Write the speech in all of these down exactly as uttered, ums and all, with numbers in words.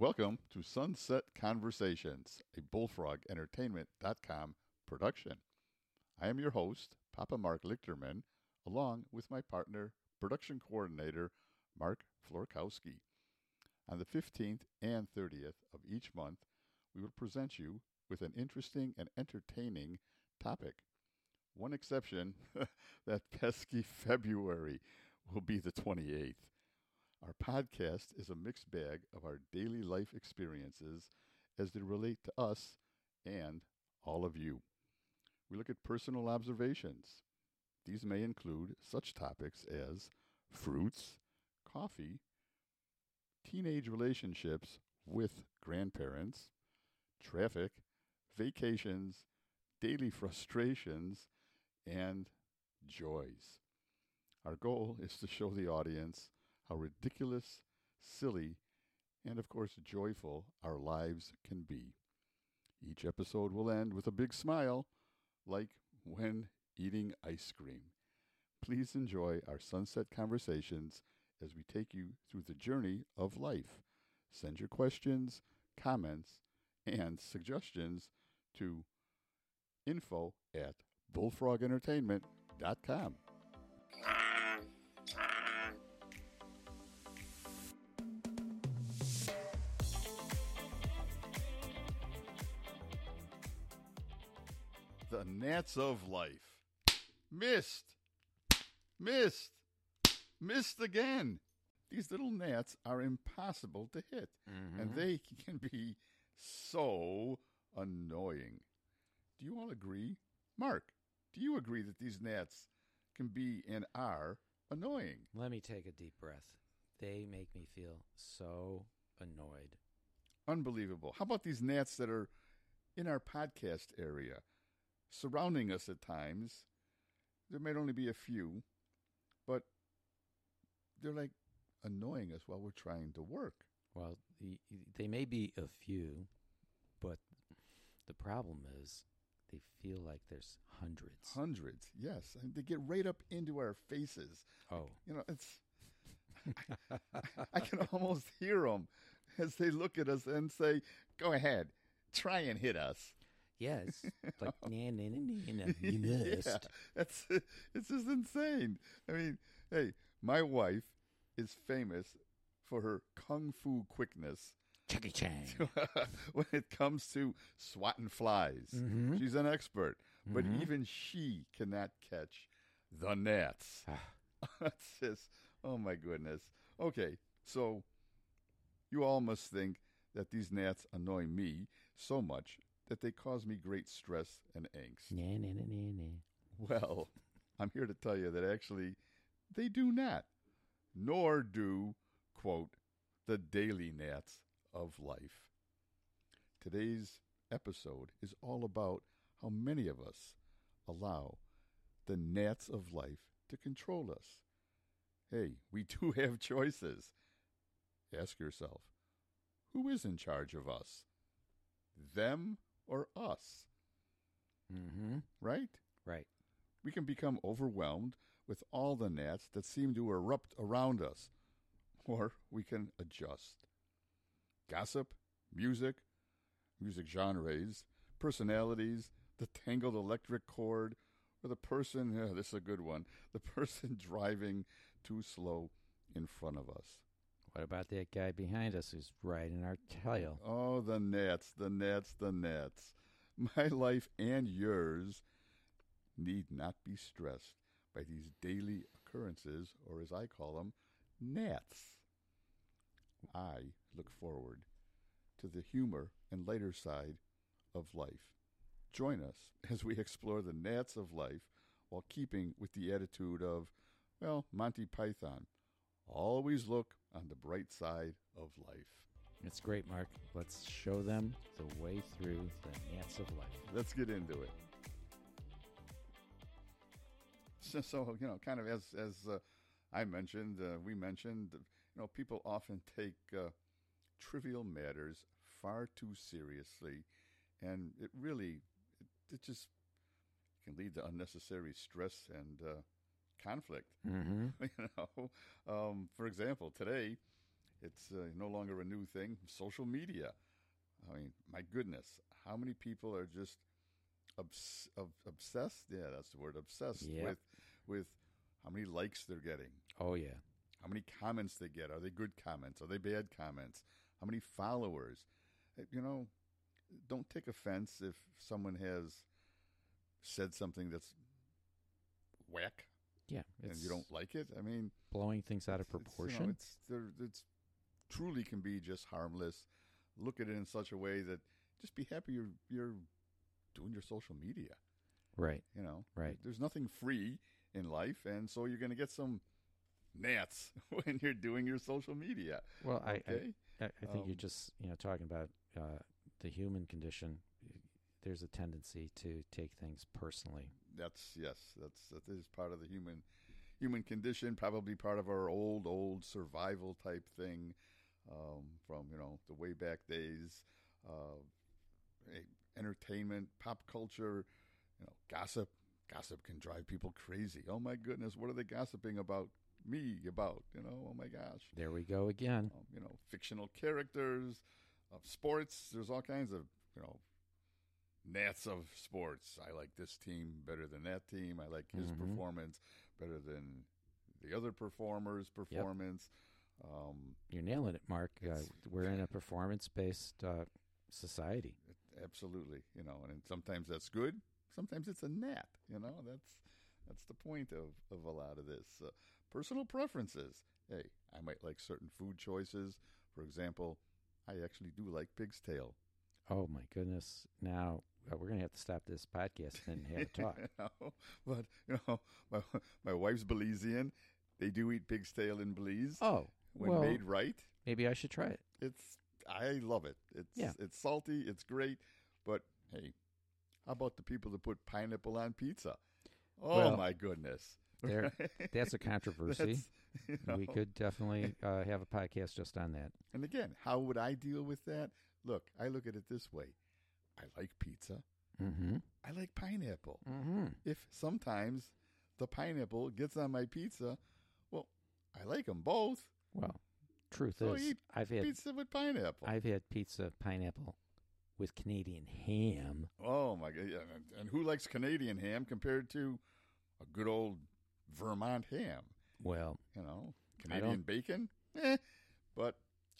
Welcome to Sunset Conversations, a bullfrog entertainment dot com production. I am your host, Papa Mark Lichterman, along with my partner, production coordinator, Mark Florkowski. On the fifteenth and thirtieth of each month, we will present you with an interesting and entertaining topic. One exception, that pesky February will be the twenty-eighth. Our podcast is a mixed bag of our daily life experiences as they relate to us and all of you. We look at personal observations. These may include such topics as fruits, coffee, teenage relationships with grandparents, traffic, vacations, daily frustrations, and joys. Our goal is to show the audience how ridiculous, silly, and of course joyful our lives can be. Each episode will end with a big smile, like when eating ice cream. Please enjoy our sunset conversations as we take you through the journey of life. Send your questions, comments, and suggestions to info at bullfrog entertainment dot com. The gnats of life. Missed. Missed. Missed again. These little gnats are impossible to hit, Mm-hmm. and they can be so annoying. Do you all agree? Mark, do you agree that these gnats can be and are annoying? Let me take a deep breath. They make me feel so annoyed. Unbelievable. How about these gnats that are in our podcast area, surrounding us at times? There might only be a few, but they're like annoying us while we're trying to work. Well, the, they may be a few, but the problem is they feel like there's hundreds. Hundreds, yes. And they get right up into our faces. Oh. You know, it's... I, I can almost hear them as they look at us and say, go ahead, try and hit us. Yes. Like, nah, nah, nah, nah, nah, you missed. Yeah, that's, it's just insane. I mean, hey, my wife is famous for her kung fu quickness Chucky Chang. when it comes to swatting flies. Mm-hmm. She's an expert, but Mhm. even she cannot catch the gnats. That's just, oh my goodness. Okay, so you all must think that these gnats annoy me so much that they cause me great stress and angst. Nah, nah, nah, nah, nah. Well, I'm here to tell you that actually they do not, nor do, quote, the daily gnats of life. Today's episode is all about how many of us allow the gnats of life to control us. Hey, we do have choices. Ask yourself, who is in charge of us? Them or us? Mm-hmm. Right? Right. We can become overwhelmed with all the gnats that seem to erupt around us, or we can adjust. Gossip, music, music genres, personalities, the tangled electric cord, or the person, yeah, this is a good one, the person driving too slow in front of us. What about that guy behind us who's riding our tail? Oh, the gnats, the gnats, the gnats. My life and yours need not be stressed by these daily occurrences, or as I call them, gnats. I look forward to the humor and lighter side of life. Join us as we explore the gnats of life while keeping with the attitude of, well, Monty Python. Always look on the bright side of life. It's great, Mark. Let's show them the way through the gnats of life. Let's get into it. So, so you know, kind of as as uh, I mentioned, uh, we mentioned, you know, people often take uh, trivial matters far too seriously, and it really, it, it just can lead to unnecessary stress and uh, conflict. Mm-hmm. You know, um, for example, today It's uh, no longer a new thing. Social media. I mean, my goodness, how many people are just obs- ob- obsessed? Yeah, that's the word. Obsessed Yep. with with how many likes they're getting, Oh, yeah. how many comments they get. Are they good comments? Are they bad comments? How many followers? Uh, You know, don't take offense if someone has said something that's whack Yeah. and It's you don't like it. I mean, blowing things out of it's, it's, you proportion. know, it's there. It's truly can be just harmless. Look at it in such a way that just be happy you're you're doing your social media. Right. You know, Right. There's nothing free in life, and so you're going to get some gnats when you're doing your social media. Well, I, Okay, I, I think you're Um, just, you know, talking about uh, the human condition. There's a tendency to take things personally. that's yes, that's that is part of the human human condition. Probably part of our old old survival type thing um, from you know the way back days. Uh, eh, entertainment, pop culture, you know, gossip. Gossip can drive people crazy. Oh my goodness, what are they gossiping about me about? You know, oh my gosh. There we go again. Um, you know, fictional characters of sports. There's all kinds of you know gnats of sports. I like this team better than that team. I like his Mhm. performance better than the other performer's performance. Um, You're nailing it, Mark. Uh, It's- we're in a performance-based uh, society. Absolutely, you know, and sometimes that's good. Sometimes it's a gnat. You know, that's that's the point of, of a lot of this. Uh, personal preferences. Hey, I might like certain food choices. For example, I actually do like pig's tail. Oh my goodness! Now uh, we're gonna have to stop this podcast and have a talk. You know, but you know, my my wife's Belizean. They do eat pig's tail in Belize Oh, when well, made right. maybe I should try it. It's I love it. It's Yeah. it's salty. It's great. But hey, how about the people that put pineapple on pizza? Oh Well, my goodness! there- Right? That's a controversy. That's, you We know. could definitely uh, have a podcast just on that. And again, how would I deal with that? Look, I look at it this way: I like pizza. Mm-hmm. I like pineapple. Mm-hmm. If sometimes the pineapple gets on my pizza, well, I like them both. Well, truth So is, eat I've had Pizza with pineapple. I've had pizza pineapple with Canadian ham. Oh my god! Yeah, and, and who likes Canadian ham compared to a good old Vermont ham? Well, You know, I Canadian don't- bacon. Eh, but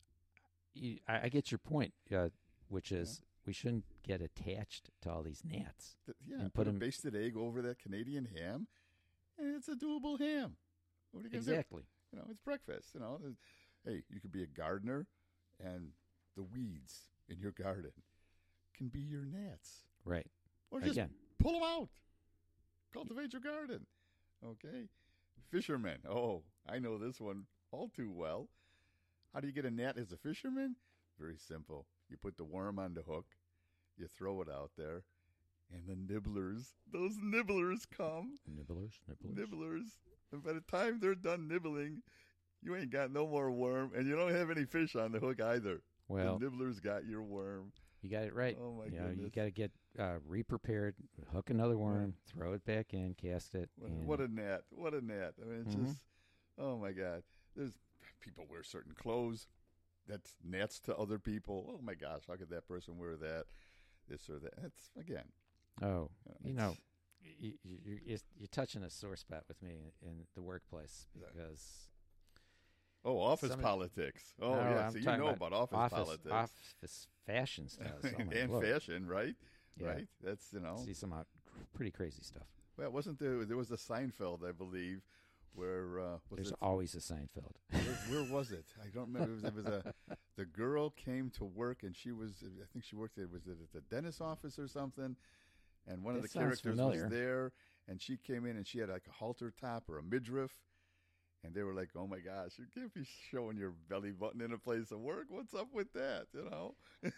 you, I, I get your point, uh, which is we shouldn't get attached to all these gnats. th- yeah, And put, put a 'em- basted egg over that Canadian ham, and it's a doable ham. What are you gonna do? Exactly. You know, it's breakfast. You know, There's- hey, you could be a gardener, and the weeds in your garden can be your gnats, Right. or just Again. pull them out. Cultivate your garden. Okay, fishermen. Oh, I know this one all too well. How do you get a gnat as a fisherman? Very simple. You put the worm on the hook, you throw it out there, and the nibblers, those nibblers come. Nibblers, nibblers. Nibblers. And by the time they're done nibbling, you ain't got no more worm, and you don't have any fish on the hook either. Well, the nibblers got your worm. you got it right. Oh my you know, you goodness. got to get uh, re-prepared, hook another worm, throw it back in, cast it. What, and what a gnat. What a gnat. I mean, it's Mhm. just, oh my God. There's people wear certain clothes. That's gnats to other people. Oh my gosh, how could that person wear that? This or that. That's, again. oh, you know, it's- you, you, you're, you're you're touching a sore spot with me in the workplace Is that- because Oh, office some of- politics. Oh, No, yeah. I'm So you talking know about about office, office politics. office fashion styles. Oh my and Lord. fashion, right? Yeah. Right? That's, you know. See some uh, pretty crazy stuff. Well, wasn't there, there was a Seinfeld, I believe, where, uh, was There's it? always a Seinfeld. where, where was it? I don't remember. It was, it was a the girl came to work and she was I think she worked at was it at the dentist office or something, and one of That the sounds characters familiar. was there, and she came in and she had like a halter top or a midriff, and they were like, "Oh my gosh, you can't be showing your belly button in a place of work. What's up with that?" You know.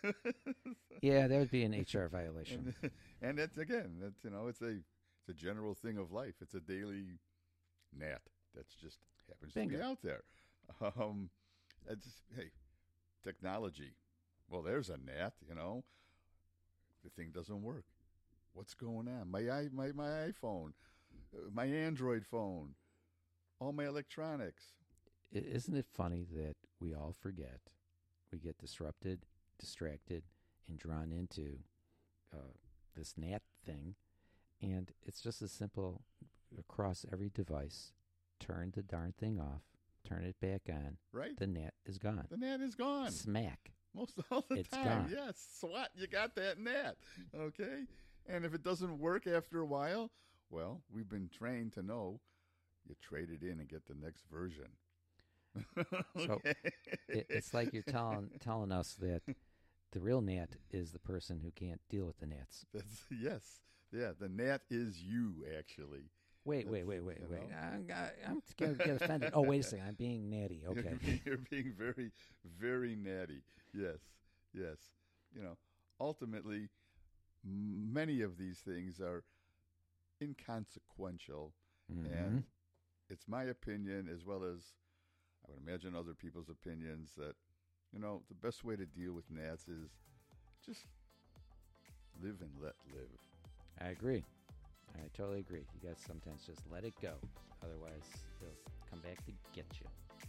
Yeah, that would be an H R violation. and, and that's again, that's you know, it's a it's a general thing of life. It's a daily gnat that's just happens to Bingo. be out there. Um, it's hey, technology. Well, there's a gnat. You know, the thing doesn't work. What's going on? My i my my iPhone, uh, my Android phone, all my electronics. I- Isn't it funny that we all forget. We get disrupted, distracted, and drawn into uh, this gnat thing. And it's just as simple across every device. Turn the darn thing off. Turn it back on. Right. The gnat is gone. The gnat is gone. Smack. Most all the It's time. gone. Yes. Swat, you got that gnat. Okay? And if it doesn't work after a while, well, we've been trained to know you trade it in and get the next version. So it, it's like you're telling telling us that the real gnat is the person who can't deal with the gnats. That's yes. Yeah, the gnat is you, actually. Wait, That's, wait, wait, wait, you wait. know. I'm, I- I'm going to get offended. Oh, wait a second. I'm being natty. Okay. You're being, you're being very, very natty. Yes, yes. You know, ultimately, m- many of these things are inconsequential, Mhm. and it's my opinion, as well as I would imagine other people's opinions, that, you know, the best way to deal with gnats is just live and let live. I agree. I totally agree. You guys sometimes just let it go. Otherwise, they'll come back to get you.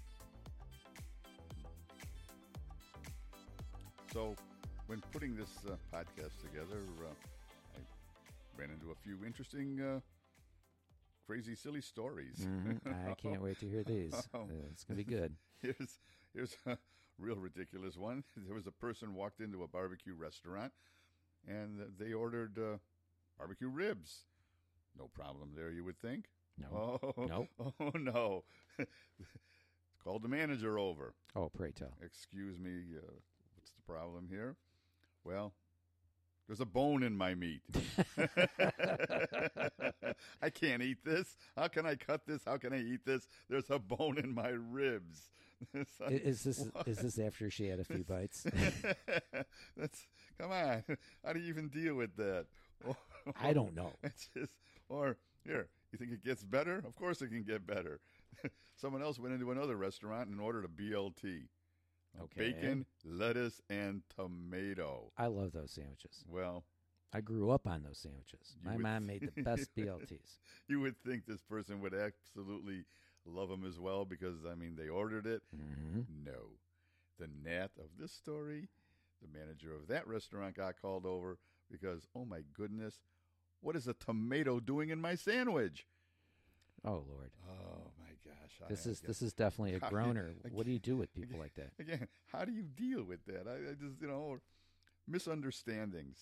So, when putting this uh, podcast together, uh, I ran into a few interesting, uh, crazy, silly stories. Mhm. I can't wait to hear these. Uh, it's going to be good. Here's here's a real ridiculous one. There was a person walked into a barbecue restaurant, and they ordered uh, barbecue ribs. No problem there, you would think. No. Oh, Nope. oh no. Called the manager over. Oh, pray tell. Excuse me, uh, what's the problem here? Well, there's a bone in my meat. I can't eat this. How can I cut this? How can I eat this? There's a bone in my ribs. It's I- like, Is this what? is this after she had a few bites? That's come on. How do you even deal with that? I don't know. It's just, or here, you think it gets better? Of course it can get better. Someone else went into another restaurant and ordered a B L T. Okay. Bacon, lettuce, and tomato. I love those sandwiches. Well, I grew up on those sandwiches. You My would mom made the best B L Ts. you would think this person would absolutely love them as well because, I mean, they ordered it. hmm No. The gnat of this story, the manager of that restaurant got called over because, oh my goodness, what is a tomato doing in my sandwich? Oh Lord, Oh my gosh. I- this I is guess- this is definitely a How do you- groaner. I What do you do with people like that? Again, how do you deal with that? I, I just, you know, misunderstandings.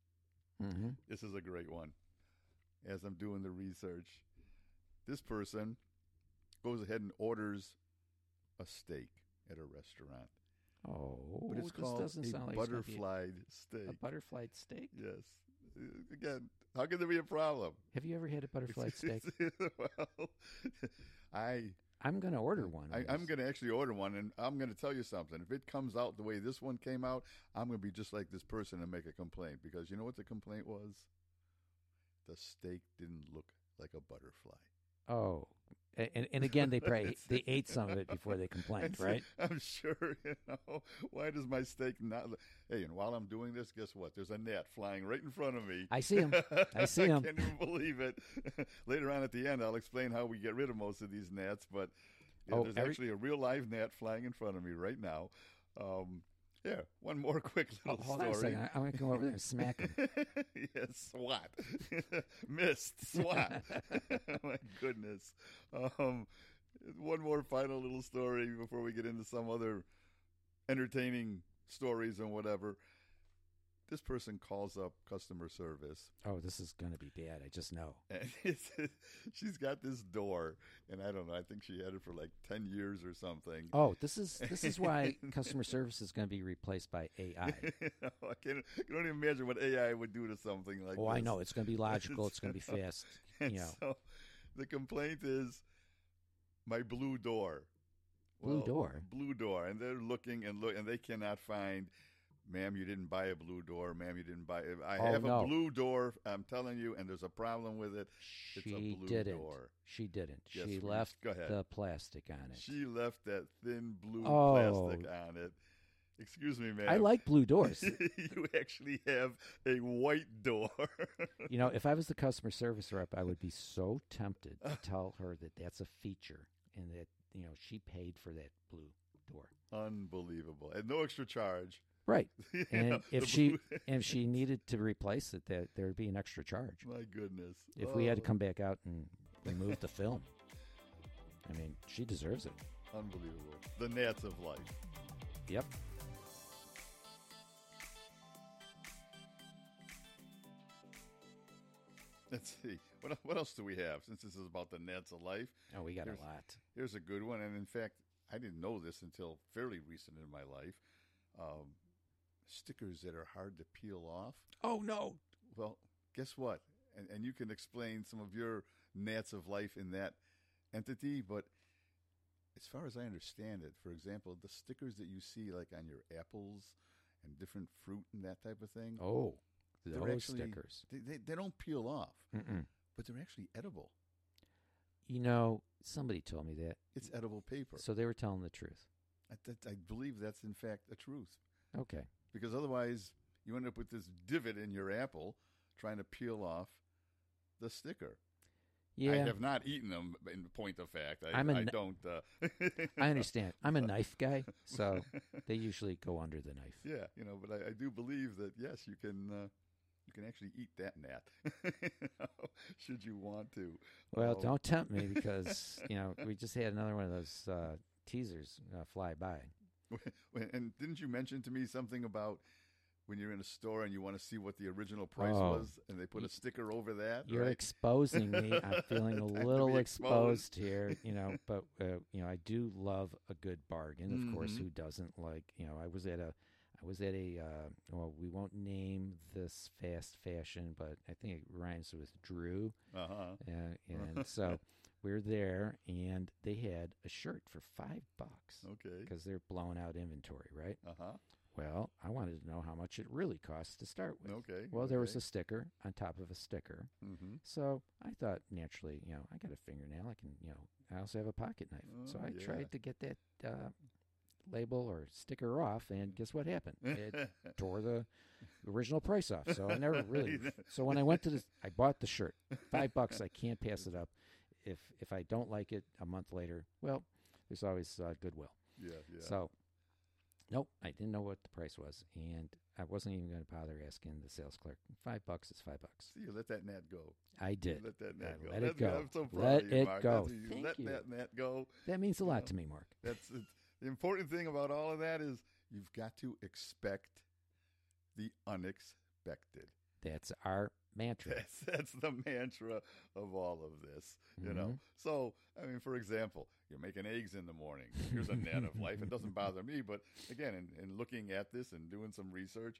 hmm This is a great one. As I'm doing the research, this person goes ahead and orders a steak at a restaurant. Oh, But it's this called doesn't a sound like it's gonna be butterflied steak. a butterfly steak. Yes. Uh, Again, how could there be a problem? Have you ever had a butterfly steak? well, I, I'm going to order one. I of I'm those. going to actually order one, and I'm going to tell you something. If it comes out the way this one came out, I'm going to be just like this person and make a complaint because you know what the complaint was? The steak didn't look like a butterfly. Oh, A- and and again, they probably It's- they ate some of it before they complained, It's- right? I'm sure, you know. Why does my steak not look? Hey, and while I'm doing this, guess what? There's a gnat flying right in front of me. I see 'em. I see 'em. I can't even believe it. Later on at the end, I'll explain how we get rid of most of these gnats, but yeah, Oh, there's every- actually a real live gnat flying in front of me right now. Um, yeah, one more quick Oh, little hold on a story. second. I- I'm going to come over there and smack him. yes, SWAT. Missed. SWAT. My goodness. Um, one more final little story before we get into some other entertaining stories and whatever. This person calls up customer service. Oh, this is going to be bad. I just know. And it's, she's got this door, and I don't know. I think she had it for like ten years or something. Oh, this is this is why customer service is going to be replaced by A I. I can't. I can only imagine what A I would do to something like Oh, this. I know. It's going to be logical. It's going to be fast. And You know. so the complaint is my blue door. Blue door? Blue door. And they're looking and look, and they cannot find, ma'am, you didn't buy a blue door. Ma'am, you didn't buy it. I Oh, have no. a blue door, I'm telling you, and there's a problem with it. It's a She blue didn't. door. She didn't. Yes, she we- left go ahead. the plastic on it. She left that thin blue Oh. plastic on it. Excuse me, ma'am. I like blue doors. you actually have a white door. You know, if I was the customer service rep, I would be so tempted to tell her that that's a feature and that, you know, she paid for that blue door. Unbelievable. And no extra charge. Right. You And know, if the she blue- and if she needed to replace it, there there would be an extra charge. My goodness. If we had to Oh, come back out and remove the film, I mean, she deserves it. Unbelievable. The gnats of life. Yep. Let's see. What, what else do we have? Since this is about the gnats of life, Oh, we got Here's- a lot. here's a good one. And in fact, I didn't know this until fairly recent in my life. Um, stickers that are hard to peel off. Oh no. Well, guess what? And, and you can explain some of your gnats of life in that entity. But as far as I understand it, for example, the stickers that you see like on your apples and different fruit and that type of thing, Oh, They're those actually- stickers. they, they, they don't peel off, Mm-mm. but they're actually edible. You know, somebody told me that, It's edible paper. so they were telling the truth. I, that, I believe that's in fact a truth. Okay. Because otherwise, you end up with this divot in your apple trying to peel off the sticker. Yeah, I have not eaten them, in point of fact. I, I'm a I kn- don't. Uh, I understand. I'm a knife guy, so they usually go under the knife. Yeah, you know, but I, I do believe that, yes, you can uh, you can actually eat that gnat, you know, should you want to. Well, Um, don't tempt me because, you know, we just had another one of those uh, teasers uh, fly by. And didn't you mention to me something about when you're in a store and you want to see what the original price Oh. was, and they put Y- a sticker over that? You're right? exposing me. I'm feeling a Time to little be exposed exposed. here, you know. But uh, you know, I do love a good bargain. Of course, Mhm. who doesn't like? You know, I was at a, I was at a. Uh, well, we won't name this fast fashion, but I think it rhymes with Drew. Uh-huh. Uh, and so we're there, and they had a shirt for five bucks Okay. because they're blowing out inventory, right? Uh-huh. Well, I wanted to know how much it really costs to start with. Okay. Well, there was okay. a sticker on top of a sticker. Mm-hmm. So I thought naturally, you know, I got a fingernail. I can, you know, I also have a pocket knife. so Oh, I yeah. tried to get that uh, label or sticker off, and guess what happened? It tore the original price off. So I never really. So when I went to this, I bought the shirt. Five bucks. I can't pass it up. If if I don't like it a month later, well, there's always uh, Goodwill. Yeah, yeah. So, nope, I didn't know what the price was, and I wasn't even going to bother asking the sales clerk. Five bucks is five bucks. See, you let that gnat go. I You did. Let that gnat I go. let it That's- go. I'm so proud Let of you, it Mark. go. That's- you Thank let you. that gnat go. That means a lot Yeah. to me, Mark. That's it's, the important thing about all of that is you've got to expect the unexpected. That's our mantra. That's that's the mantra of all of this, you know. Mhm. So, I mean, for example, you're making eggs in the morning. Here's a gnat of life. It doesn't bother me, but again, in, in looking at this and doing some research,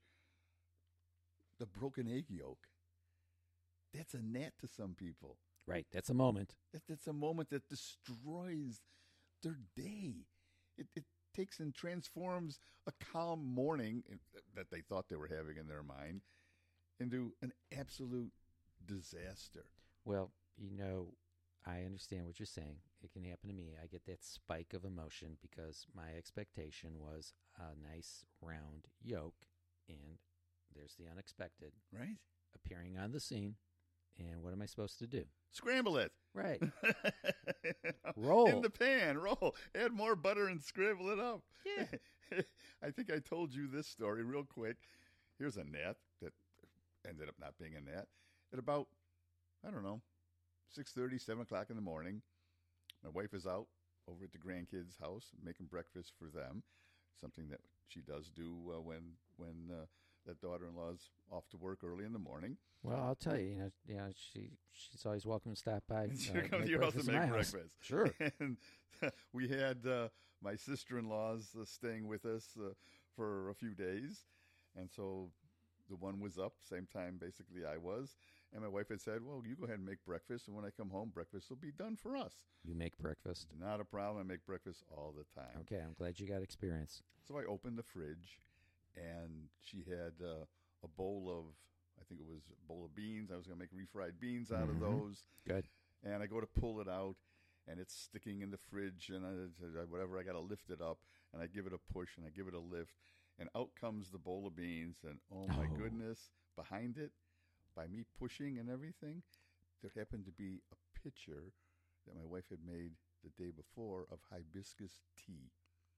the broken egg yolk, that's a gnat to some people. Right. That's a moment. That, that's a moment that destroys their day. It, it takes and transforms a calm morning in- that they thought they were having in their mind into an absolute disaster. Well, you know, I understand what you're saying. It can happen to me. I get that spike of emotion because my expectation was a nice round yolk, and there's the unexpected Right? appearing on the scene. And what am I supposed to do? Scramble it. Right. You know, Roll. in the pan. Roll. Add more butter and scramble it up. Yeah. I think I told you this story real quick. Here's a gnat that ended up not being a gnat. At about, I don't know, six thirty, seven o'clock in the morning, my wife is out over at the grandkids' house making breakfast for them, something that she does do uh, when when uh, that daughter-in-law's off to work early in the morning. Well, I'll tell you, you know, you know, she she's always welcome to stop by. She uh, comes to make your house to breakfast in make my house. breakfast. Sure. And we had uh, my sister-in-laws uh, staying with us uh, for a few days. And so the one was up, same time basically I was. And my wife had said, well, you go ahead and make breakfast. And when I come home, breakfast will be done for us. You make breakfast. Not a problem. I make breakfast all the time. Okay, I'm glad you got experience. So I opened the fridge, and she had uh, a bowl of, I think it was a bowl of beans. I was going to make refried beans out Mhm. of those. Good. And I go to pull it out, and it's sticking in the fridge, and I, I- whatever, I got to lift it up, and I give it a push, and I give it a lift, and out comes the bowl of beans, and oh my Oh. goodness, behind it, by me pushing and everything, there happened to be a pitcher that my wife had made the day before of hibiscus tea.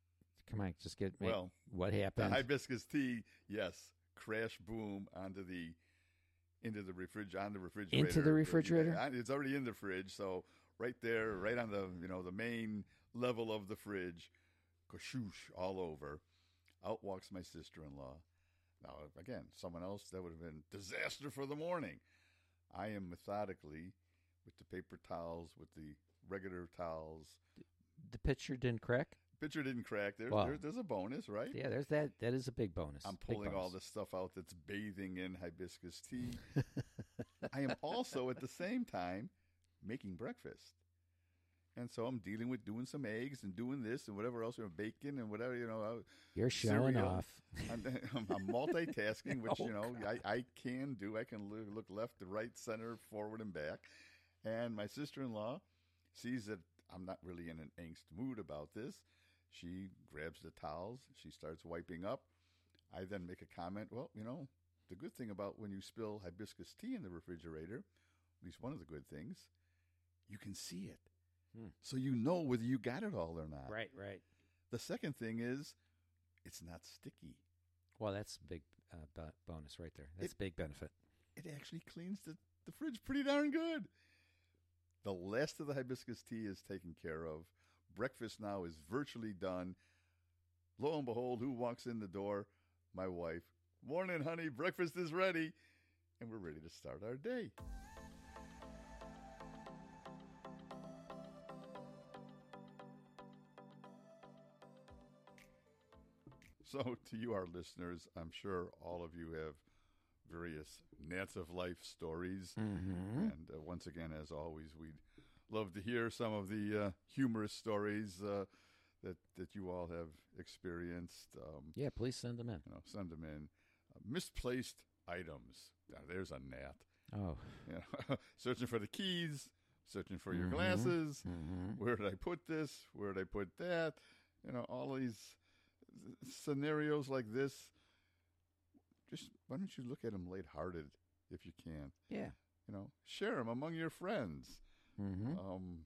Come on, just get make, Well, what the happened? hibiscus tea, yes, crash boom onto the into the refrig on the refrigerator. Into the refrigerator? Yeah, it's already in the fridge, so right there, right on the you know the main level of the fridge, kashoosh all over. Out walks my sister-in-law. Now again, someone else that would have been disaster for the morning. I am methodically with the paper towels, with the regular towels. The pitcher didn't crack? Pitcher didn't crack. There's Wow. there, there's a bonus, right? Yeah, there's that. That is a big bonus. I'm Big pulling all bonus. the stuff out that's bathing in hibiscus tea. I am also at the same time making breakfast. And so I'm dealing with doing some eggs and doing this and whatever else, you know, bacon and whatever, you know. uh, You're showing cereal. off. I'm, I'm multitasking, which, Oh, you know, God. I, I can do. I can look, look left to right, center, forward, and back. And my sister-in-law sees that I'm not really in an angst mood about this. She grabs the towels. She starts wiping up. I then make a comment. Well, you know, the good thing about when you spill hibiscus tea in the refrigerator, at least one of the good things, you can see it. Hmm. So you know whether you got it all or not. Right, right. The second thing is it's not sticky. Well, that's a big uh, bo- bonus right there. That's It- a big benefit. It actually cleans the, the fridge pretty darn good. The last of the hibiscus tea is taken care of. Breakfast now is virtually done. Lo and behold, who walks in the door? My wife. Morning, honey. Breakfast is ready. And we're ready to start our day. So, to you, our listeners, I'm sure all of you have various Gnats of Life stories. Mm-hmm. And uh, once again, as always, we'd love to hear some of the uh, humorous stories uh, that that you all have experienced. Um, Yeah, please send them in. you know, send them in. Uh, misplaced items. Now, there's a gnat. Oh. You know, searching for the keys, searching for your Mhm. glasses. Mm-hmm. Where did I put this? Where did I put that? You know, all these scenarios like this. Just why don't you look at them lighthearted if you can? Yeah. You know, share them among your friends. Mm-hmm. Um,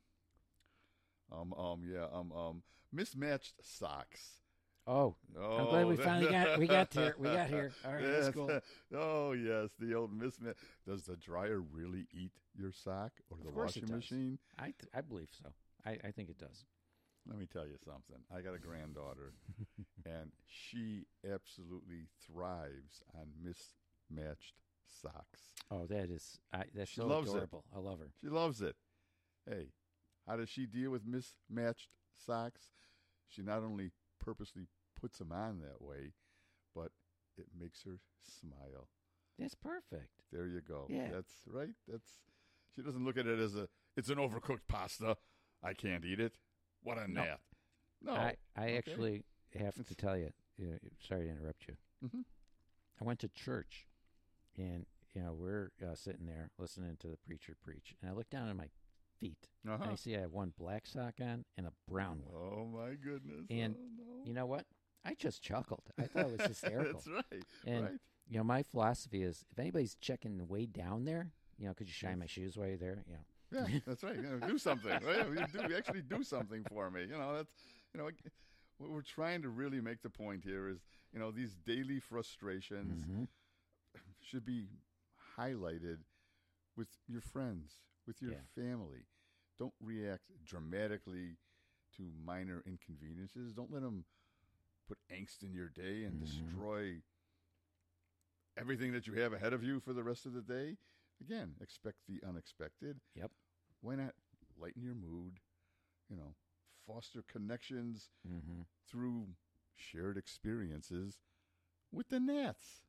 um, um, yeah, um, um, mismatched socks. Oh, Oh, I'm glad we finally got we got here. We got here. All right, that's Yes. cool. Oh, yes, the old mismatch. Does the dryer really eat your sock or the Of course it washing does. machine? I th- I believe so. I, I think it does. Let me tell you something. I got a granddaughter, and she absolutely thrives on mismatched socks. Oh, that is I, that's She so loves it. adorable. I love her. She loves it. Hey, how does she deal with mismatched socks? She not only purposely puts them on that way, but it makes her smile. That's perfect. There you go. Yeah. That's right. That's she doesn't look at it as a it's an overcooked pasta. I can't eat it. What a No. gnat. No. I I okay. actually have to It's- tell you. Uh, sorry to interrupt you. Mhm. I went to church, and you know we're uh, sitting there listening to the preacher preach, and I look down at my feet, and Uh-huh. I see I have one black sock on and a brown one. Oh my goodness. And oh, no. You know what? I just chuckled. I thought it was hysterical. That's right. And right. you know, my philosophy is if anybody's checking way down there, you know, could you shine my shoes while you're there? You know, Yeah, that's right. You know, do something. Right? You do you actually do something for me. You know, that's you know what we're trying to really make the point here is, you know, these daily frustrations Mhm. should be highlighted with your friends, with your Yeah. family. Don't react dramatically to minor inconveniences. Don't let them put angst in your day and Mhm. destroy everything that you have ahead of you for the rest of the day. Again, expect the unexpected. Yep. Why not lighten your mood? You know, foster connections Mhm. through shared experiences with the gnats.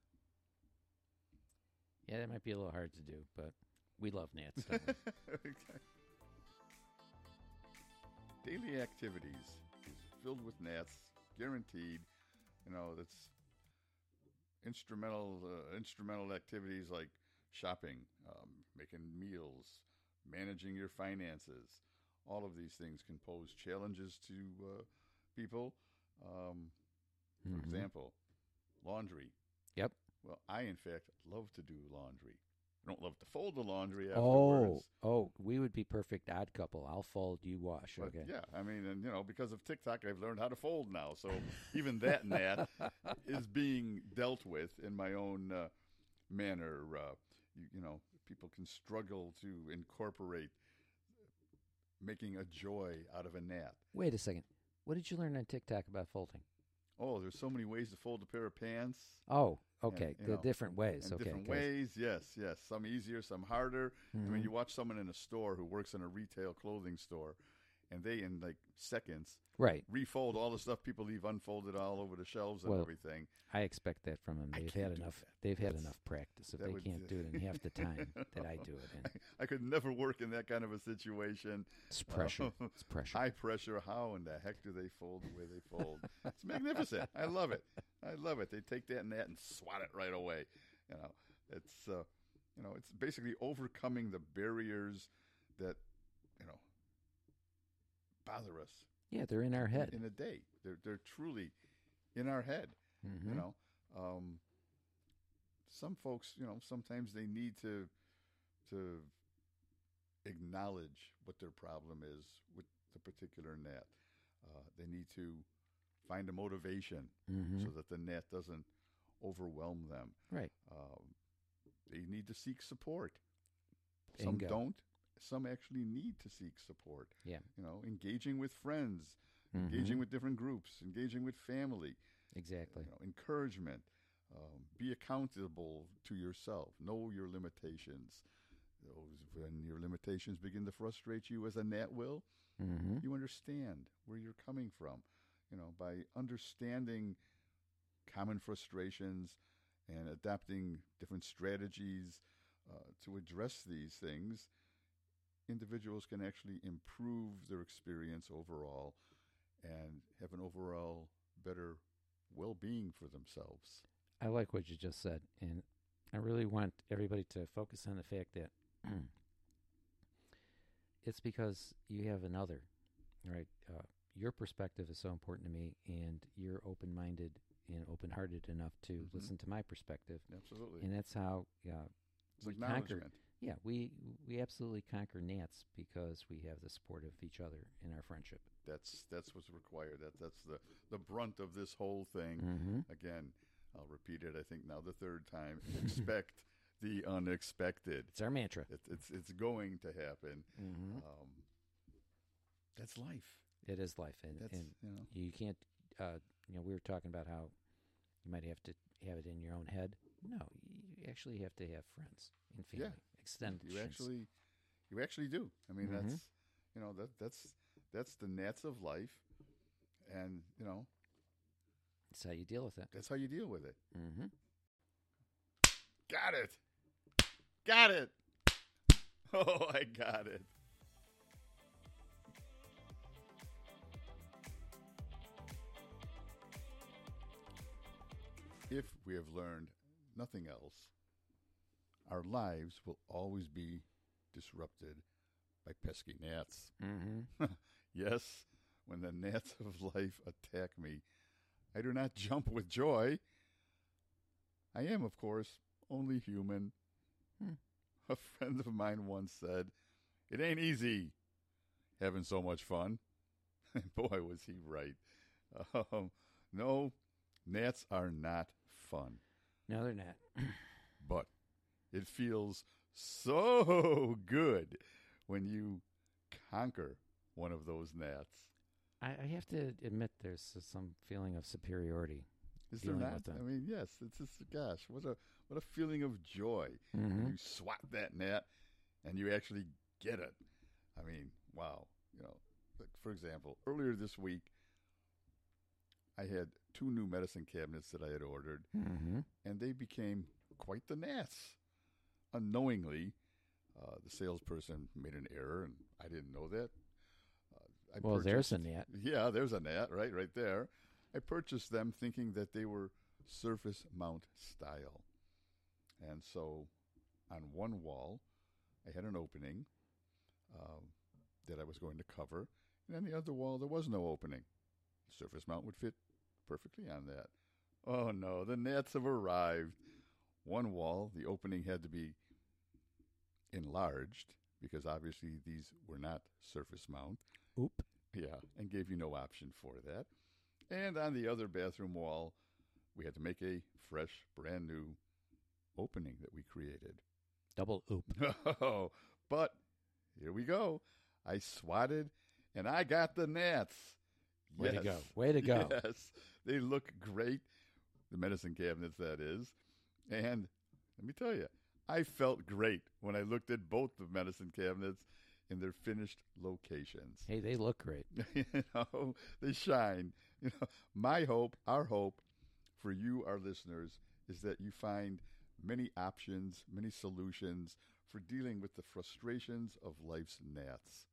Yeah, that might be a little hard to do, but we love gnats. Don't we? Okay. Daily activities is filled with gnats, guaranteed. You know, that's instrumental uh, instrumental activities like shopping, um, making meals, managing your finances. All of these things can pose challenges to uh, people. Um, for Mhm. example, laundry. Yep. Well, I, in fact, love to do laundry. I don't love to fold the laundry Oh, afterwards. oh, we would be perfect odd couple. I'll fold, you wash. But Okay. yeah, I mean, and you know, because of TikTok, I've learned how to fold now. So even that gnat is being dealt with in my own uh, manner. Uh, you, you know, people can struggle to incorporate making a joy out of a gnat. Wait a second. What did you learn on TikTok about folding? Oh, there's so many ways to fold a pair of pants. Oh, okay. And, The you know, different ways. In okay. different 'cause- ways, yes, yes. Some easier, some harder. I mean, Mhm. you watch someone in a store who works in a retail clothing store, and they, in like seconds, Right. refold all the stuff people leave unfolded all over the shelves and Well, everything. I expect that from them. I They've can't had do enough. that. They've had That's- enough practice. If that they would- can't do it in half the time that I do it in, I could never work in that kind of a situation. it's pressure. Uh, It's pressure. High pressure. How in the heck do they fold the way they fold? It's magnificent. I love it. I love it. They take that net and swat it right away. You know, it's uh, you know, it's basically overcoming the barriers that you know bother us. Yeah, they're in our head. in a day. They're they're truly in our head. Mhm. You know, um, some folks, you know, sometimes they need to to acknowledge what their problem is with the particular gnat. Uh, they need to find a motivation Mhm. so that the gnat doesn't overwhelm them. Right. Um, they need to seek support. Some Bingo. don't. Some actually need to seek support. Yeah. You know, engaging with friends, engaging Mhm. with different groups, engaging with family, Exactly. you know, encouragement. Um, be accountable to yourself. Know your limitations. Those, when your limitations begin to frustrate you, as a gnat will, Mm-hmm. you understand where you're coming from. You know, by understanding common frustrations and adapting different strategies uh, to address these things, individuals can actually improve their experience overall and have an overall better well-being for themselves. I like what you just said, and I really want everybody to focus on the fact that it's because you have another, right? Uh, your perspective is so important to me, and you're open-minded and open-hearted enough to Mhm. listen to my perspective, Absolutely. and that's how uh, It's we acknowledgement. conquer. Yeah, we we absolutely conquer gnats because we have the support of each other in our friendship. That's that's what's required. That that's the the brunt of this whole thing. Mm-hmm. Again, I'll repeat it. I think now the third time. Expect the unexpected. It's our mantra. It, it's it's going to happen. Mm-hmm. Um, that's life. It is life, and, That's and you know. you can't. Uh, you know, we were talking about how you might have to have it in your own head. No, you actually have to have friends and family, Yeah. extended. You actually, you actually do. I mean, Mhm. that's you know that that's that's the gnats of life, and you know That's how you deal with it. that's how you deal with it. Mm-hmm. Got it. Got it. Oh, I got it. If we have learned nothing else, our lives will always be disrupted by pesky gnats. Mm-hmm. Yes, when the gnats of life attack me, I do not jump with joy. I am, of course, only human. Hmm. A friend of mine once said, "It ain't easy having so much fun." And boy, was he right. Um, no, gnats are not fun, No, they're not. but it feels so good when you conquer one of those gnats. I, I have to admit, there's s- some feeling of superiority. Is there Dealing not? with them. I mean, yes. It's just, gosh, what a what a feeling of joy. Mm-hmm. You swat that gnat, and you actually get it. I mean, wow. You know, like for example, earlier this week, I had two new medicine cabinets that I had ordered, Mm-hmm. and they became quite the gnats. Unknowingly, uh, the salesperson made an error, and I didn't know that. Uh, I Well, there's a purchased- gnat. Yeah, there's a gnat, right, right there. I purchased them thinking that they were surface mount style. And so on one wall, I had an opening um, that I was going to cover. And on the other wall, there was no opening. Surface mount would fit perfectly on that. Oh, no, the gnats have arrived. One wall, the opening had to be enlarged, because obviously these were not surface mount. Oop. Yeah, and gave you no option for that. And on the other bathroom wall, we had to make a fresh, brand new opening that we created. Double oop. Oh, but here we go. I swatted, and I got the gnats. Way yes. to go. Way to go. Yes, they look great. The medicine cabinets, that is. And let me tell you, I felt great when I looked at both the medicine cabinets in their finished locations. Hey, they look great. You know, they shine. You know, my hope, our hope for you, our listeners, is that you find many options, many solutions for dealing with the frustrations of life's gnats.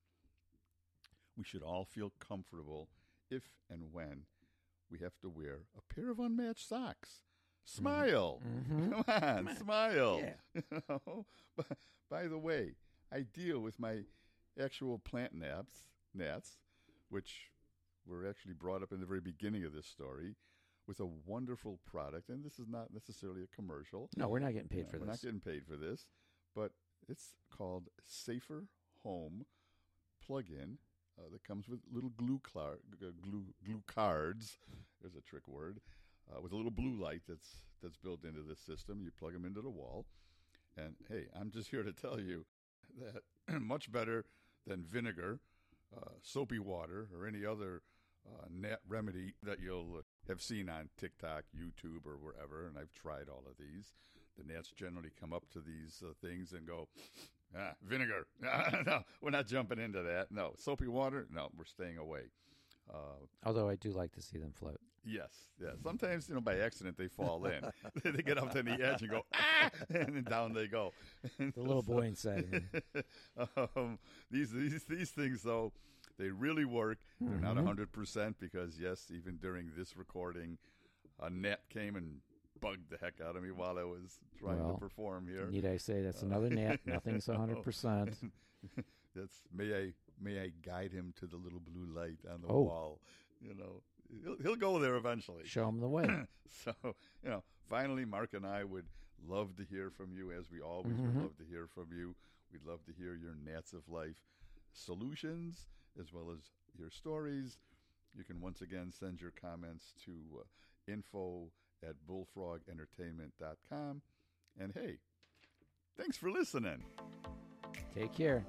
We should all feel comfortable if and when we have to wear a pair of unmatched socks. Smile. Mm-hmm. Come on, Come on. smile. Yeah. You know? But, by the way, I deal with my actual plant gnats, gnats, which were actually brought up in the very beginning of this story, with a wonderful product. And this is not necessarily a commercial. No, we're not getting paid Uh, for we're this. not getting paid for this, but it's called Safer Home plug-in uh, that comes with little glue, clar- g- glue glue cards. There's a trick word. Uh, with a little blue light that's that's built into this system. You plug them into the wall. And, hey, I'm just here to tell you that much better than vinegar, uh, soapy water, or any other uh, gnat remedy that you'll have seen on TikTok, YouTube, or wherever, and I've tried all of these. The gnats generally come up to these uh, things and go, ah, vinegar. No, we're not jumping into that. No, soapy water. No, we're staying away. Uh, Although I do like to see them float. yes, yes. Sometimes, you know, by accident they fall in. They get up to the edge and go, ah, and then down they go. The little boy inside. um, these these these things, though, they really work. They're not Mhm. one hundred percent because, yes, even during this recording, a gnat came and bugged the heck out of me while I was trying Well, to perform here. Need I say that's another gnat? Nothing's one hundred percent. That's may I may I guide him to the little blue light on the Oh. wall. You know, he'll he'll go there eventually. Show them the way. So, you know, finally, Mark and I would love to hear from you, as we always Mhm. would love to hear from you. We'd love to hear your Gnats of Life solutions as well as your stories. You can once again send your comments to uh, info at bullfrog entertainment dot com. And hey, thanks for listening. Take care.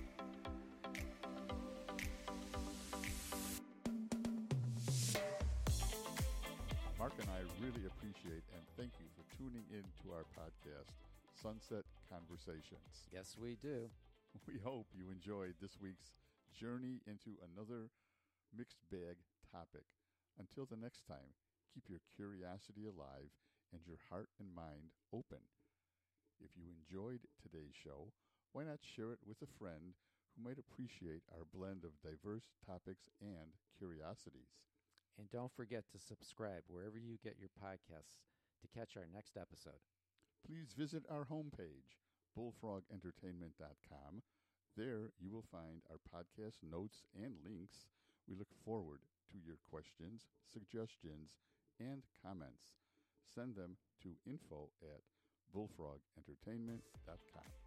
Mark and I really appreciate and thank you for tuning in to our podcast, Sunset Conversations. Yes, we do. We hope you enjoyed this week's journey into another mixed bag topic. Until the next time, keep your curiosity alive and your heart and mind open. If you enjoyed today's show, why not share it with a friend who might appreciate our blend of diverse topics and curiosities? And don't forget to subscribe wherever you get your podcasts to catch our next episode. Please visit our homepage, bullfrog entertainment dot com. There you will find our podcast notes and links. We look forward to your questions, suggestions, and comments. Send them to info at bullfrog entertainment dot com.